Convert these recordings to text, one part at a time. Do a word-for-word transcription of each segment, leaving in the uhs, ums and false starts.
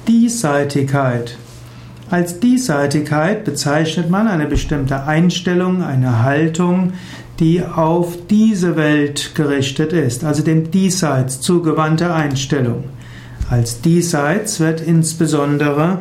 Diesseitigkeit. Als Diesseitigkeit bezeichnet man eine bestimmte Einstellung, eine Haltung, die auf diese Welt gerichtet ist, also dem Diesseits zugewandte Einstellung. Als Diesseits wird insbesondere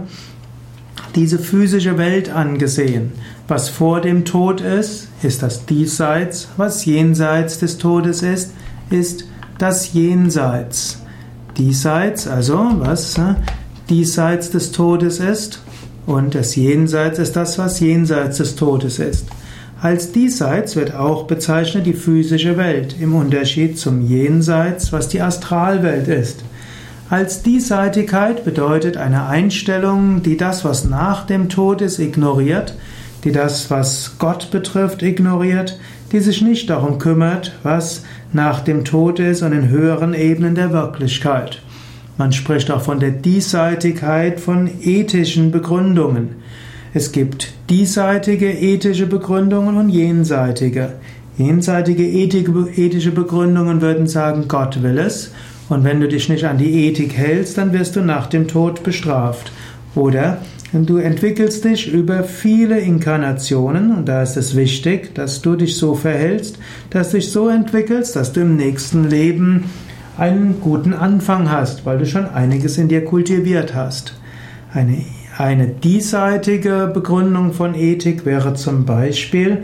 diese physische Welt angesehen. Was vor dem Tod ist, ist das Diesseits. Was jenseits des Todes ist, ist das Jenseits. Diesseits, also was diesseits des Todes ist, und das Jenseits ist das, was jenseits des Todes ist. Als Diesseits wird auch bezeichnet die physische Welt, im Unterschied zum Jenseits, was die Astralwelt ist. Als Diesseitigkeit bedeutet eine Einstellung, die das, was nach dem Tod ist, ignoriert, die das, was Gott betrifft, ignoriert, die sich nicht darum kümmert, was nach dem Tod ist und in höheren Ebenen der Wirklichkeit. Man spricht auch von der Diesseitigkeit von ethischen Begründungen. Es gibt diesseitige ethische Begründungen und jenseitige. Jenseitige ethische Begründungen würden sagen, Gott will es, und wenn du dich nicht an die Ethik hältst, dann wirst du nach dem Tod bestraft. Oder du entwickelst dich über viele Inkarnationen, und da ist es wichtig, dass du dich so verhältst, dass du dich so entwickelst, dass du im nächsten Leben einen guten Anfang hast, weil du schon einiges in dir kultiviert hast. Eine, eine diesseitige Begründung von Ethik wäre zum Beispiel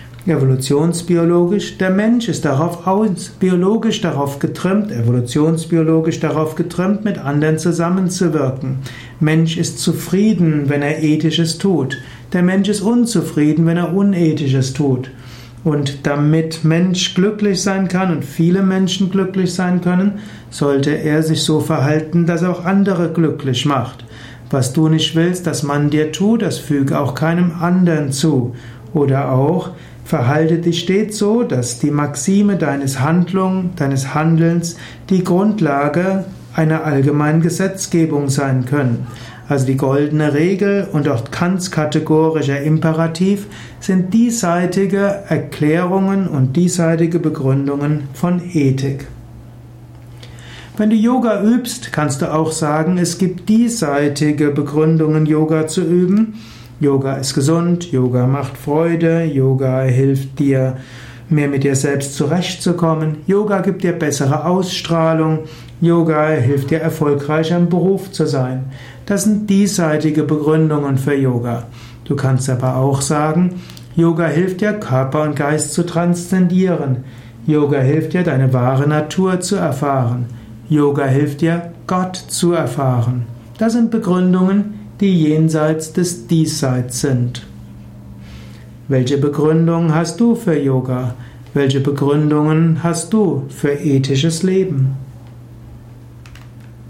evolutionsbiologisch. Der Mensch ist darauf aus, biologisch darauf getrimmt, evolutionsbiologisch darauf getrimmt, mit anderen zusammenzuwirken. Mensch ist zufrieden, wenn er Ethisches tut. Der Mensch ist unzufrieden, wenn er Unethisches tut. Und damit Mensch glücklich sein kann und viele Menschen glücklich sein können, sollte er sich so verhalten, dass er auch andere glücklich macht. Was du nicht willst, dass man dir tut, das füge auch keinem anderen zu. Oder auch, verhalte dich stets so, dass die Maxime deines Handlung, deines Handelns die Grundlage einer allgemeinen Gesetzgebung sein können. Also die goldene Regel und auch Kants kategorischer Imperativ sind diesseitige Erklärungen und diesseitige Begründungen von Ethik. Wenn du Yoga übst, kannst du auch sagen, es gibt diesseitige Begründungen, Yoga zu üben. Yoga ist gesund, Yoga macht Freude, Yoga hilft dir, mehr mit dir selbst zurechtzukommen. Yoga gibt dir bessere Ausstrahlung. Yoga hilft dir, erfolgreicher im Beruf zu sein. Das sind diesseitige Begründungen für Yoga. Du kannst aber auch sagen, Yoga hilft dir, Körper und Geist zu transzendieren. Yoga hilft dir, deine wahre Natur zu erfahren. Yoga hilft dir, Gott zu erfahren. Das sind Begründungen, die jenseits des Diesseits sind. Welche Begründungen hast du für Yoga? Welche Begründungen hast du für ethisches Leben?